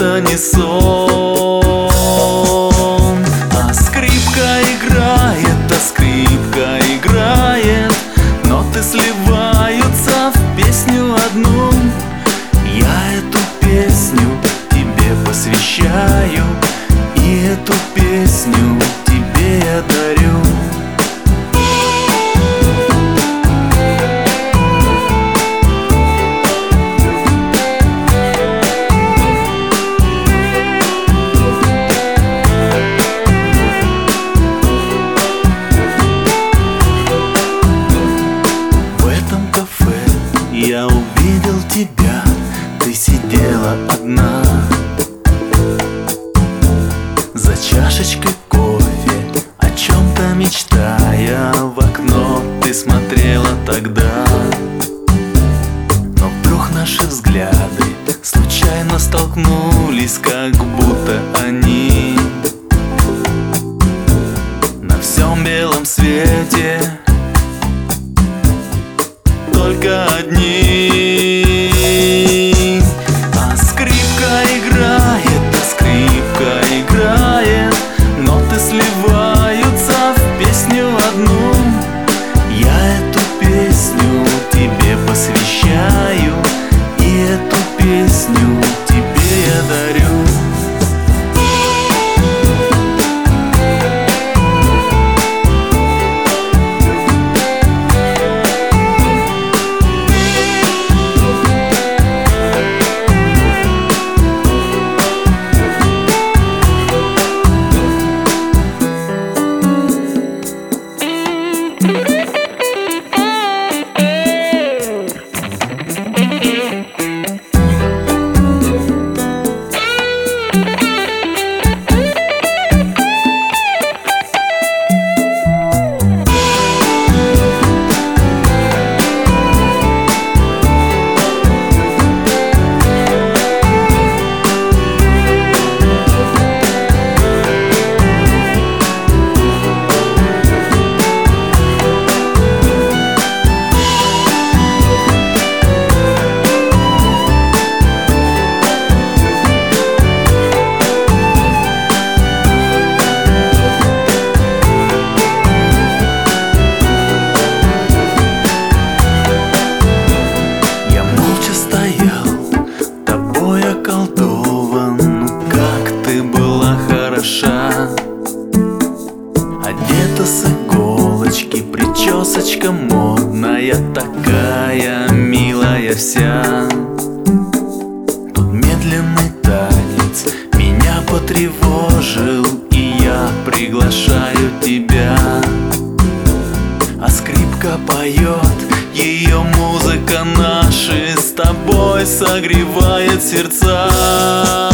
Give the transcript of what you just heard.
это не сон. А скрипка играет, ноты сливаются в песню одну. Я эту песню тебе посвящаю, и эту песню тебе я дарю. Я увидел тебя, ты сидела одна за чашечкой кофе, о чем-то мечтая. В окно ты смотрела тогда, но вдруг наши взгляды случайно столкнулись, как будто они на всем белом свете только одни. А скрипка играет, ноты сливаются в песню одну. Я эту песню тебе посвящаю, и эту песню тебе я дарю. Одета с иголочки, причесочка модная, такая милая вся. Тут медленный танец меня потревожил, и я приглашаю тебя. А скрипка поет, ее музыка наши с тобой согревает сердца.